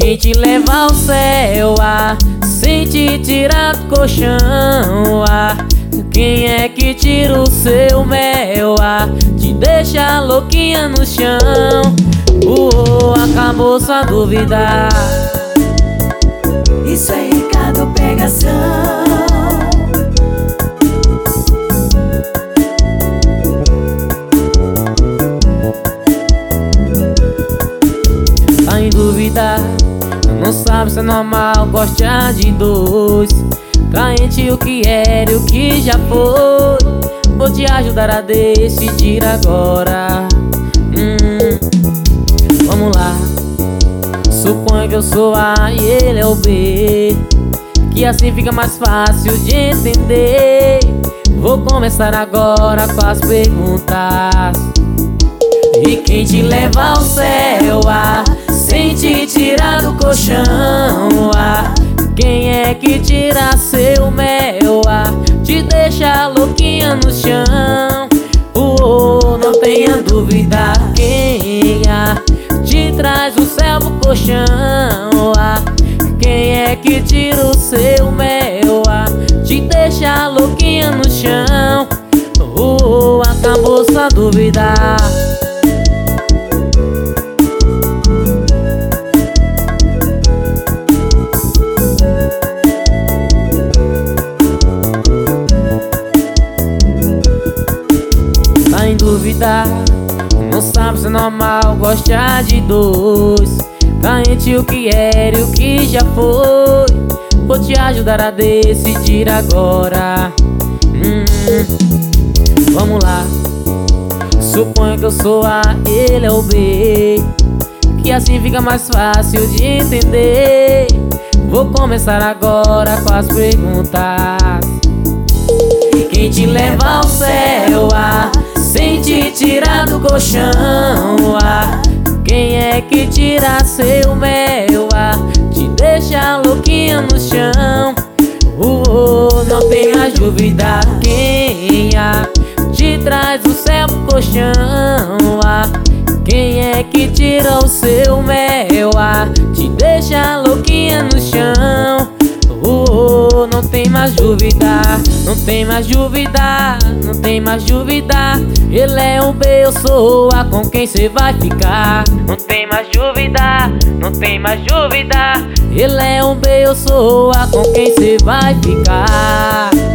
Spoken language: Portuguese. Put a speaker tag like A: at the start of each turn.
A: quem te leva ao céu, sem te tirar do colchão, quem é que tira o seu mel, te deixa louquinha no chão. Acabou sua dúvida.
B: Isso é Ricardo Pegação.
A: Tá em dúvida, não sabe se é normal gostar de dois. Carente o que era e o que já foi. Vou te ajudar a decidir agora. Vamos lá. Suponha que eu sou A e ele é o B, que assim fica mais fácil de entender. Vou começar agora com as perguntas. E quem te leva ao céu, sem te tirar do colchão, quem é que tira seu mel, te deixa louquinha no chão. Não tenha dúvida, quem te traz o céu pro colchão, quem é que tira o seu mel, te deixa louquinha no chão. Acabou sua dúvida. Tá em dúvida, não sabe se é normal gostar de dois. Tá entre o que era e o que já foi. Vou te ajudar a decidir agora. Vamos lá. Suponha que eu sou A, ele é o B, que assim fica mais fácil de entender. Vou começar agora com as perguntas. Quem te leva ao céu, sem te tirar do colchão, quem é que tira seu mel, te deixa louquinha no chão. Não tem mais dúvida, quem te traz o céu pro colchão, quem é que tira o seu mel, te deixa louquinha no chão. Não tem mais dúvida, não tem mais dúvida, não tem mais dúvida. Ele é um B, eu sou A, com quem cê vai ficar. Não tem mais dúvida, não tem mais dúvida. Ele é um B, eu sou A, com quem cê vai ficar.